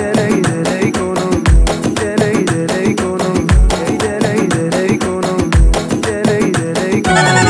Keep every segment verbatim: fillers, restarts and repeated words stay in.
دلی دلی کنم دلی دلی کنم ای دلی دلی کنم دلی دلی کنم.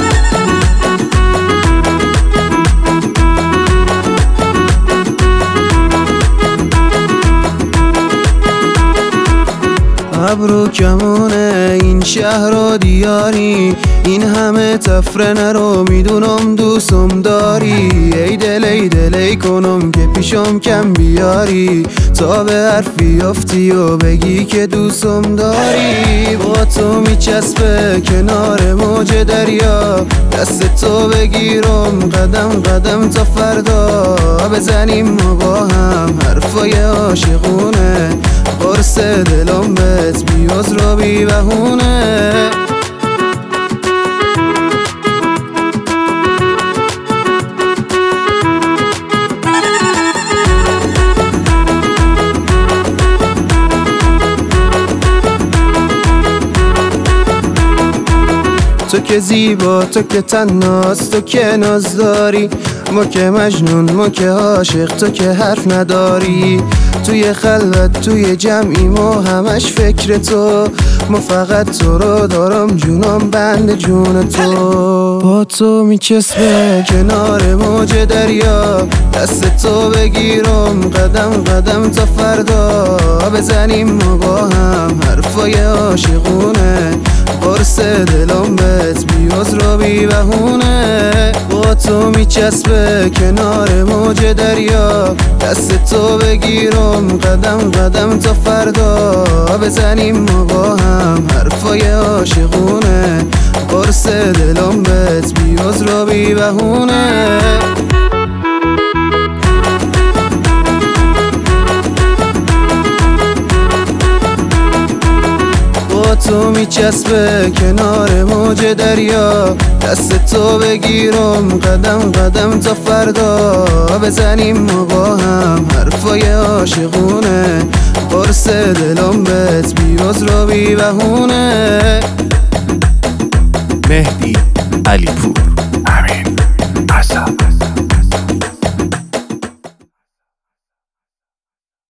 ابرو کمونه این شهر و دیاری، این همه تفره نرو میدونم دوستم داری. ای دل ای دل ای کنم که پیشم کم بیاری، تا به حرفی افتی و بگی که دوستم داری. با تو میچسبه کنار موج دریا، دست تو بگیرم قدم قدم تا فردا. بزنیم و با هم حرفای عاشقونه، قرص دلم بهت بیاز رو بی بهونه. تو که زیبا، تو که تناس، تو که ناز داری، ما که مجنون، ما که عاشق، تو که حرف نداری. توی خلوت توی جمعی ما همش فکر تو، ما فقط تو رو دارم جونم بند جون تو. با تو میچسبه کنار موج دریا، دست تو بگیرم قدم قدم تا فردا. بزنیم و با هم حرفای عاشقونه، قرص دلم بهت بیاز رو بی بهونه. با تو میچسبه کنار موج دریا، دست تو بگیرم قدم قدم تا فردا. بزنیم و با هم حرفای عاشقونه، قرص دلم بهت بیاز رو بی بهونه. با تو میچسبه کنار موج دریا، دست تو بگیرم قدم قدم تا فردا. بزنیم و با هم حرفای عاشقونه، قرص دلم بهت بیاز رو بی بهونه. مهدی علیپور. امین عصب.